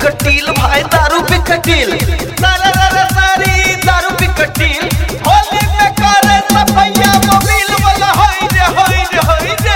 कटील भाई दारू पे कटील सारा रा सारी दारू पे कटील होली में करे सफैया मोबिल वाला होई रे होई रे होई रे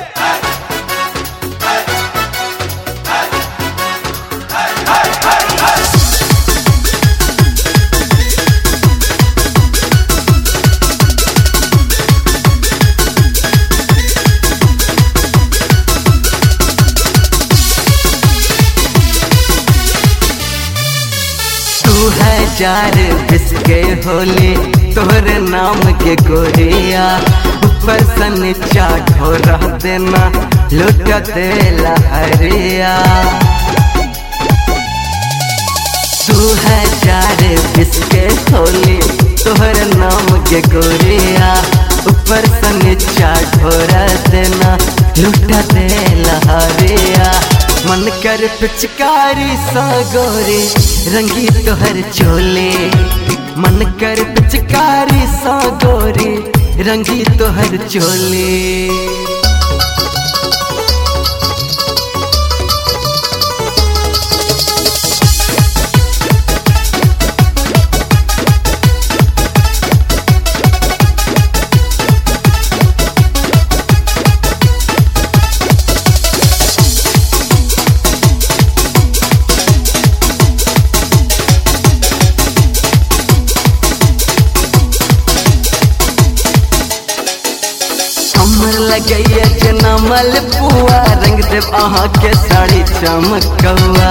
हजार बिस्के होली तोहरे नाम के गोरिया ऊपर से नीचा ढोरा देना लुटा दे लहरिया 2000 बिस्के होली तोहरे नाम के गोरिया ऊपर से नीचा ढोरा देना लुटा दे लहरिया मन कर पिचकारी सा गोरे रंगी तोहर चोले मन कर पिचकारी सा गोरे रंगी तोहर चोले कमर लगैया जनमल पुआ रंग देव अहाँ के साड़ी चमकौआ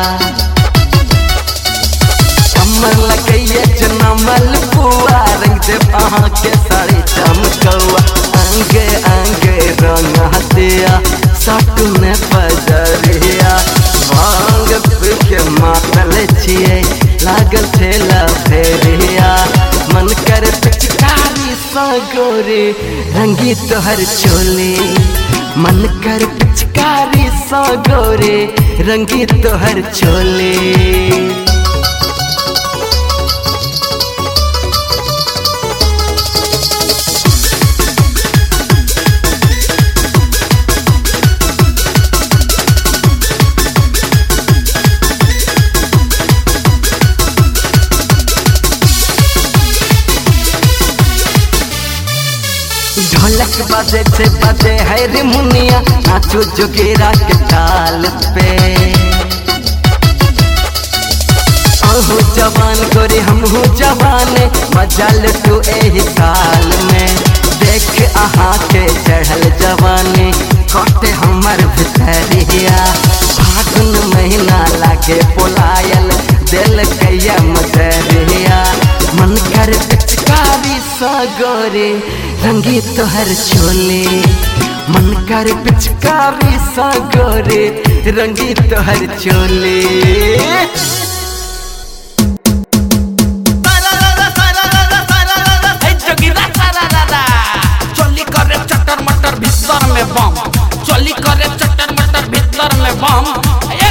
कमर लगैया जनमल पुआ रंग देव अहाँ के साड़ी चमकौआ अंगे अंगे रंग हतिया साटू में पजरिया भांग पी के मातल छिए लागल ठेला फेरिया मन कर पिचकारी सा गोरे रंगी तोहर चोले मन कर पिचकारी सा गोरे रंगी तोहर चोले ढोलक बाजे से बाजे है रे मुनिया नाचो जोगेरा के ताल पे अहू जवान गोरे हमहू जवान मजा लुटू एही साल में देख अहाँ के चढ़ल जवानी कटे हमर भितरिया फागुन महीना लागे पोलायल दिल कैया मजरिया मन कर पिचकारी सा गोरे रंगी तोहर चोले मन कर पिचकारी सा गोरे रंगी तोहर चोले चोली करे चटर मटर भीतर में बम चोली करे चटर मटर भीतर में बम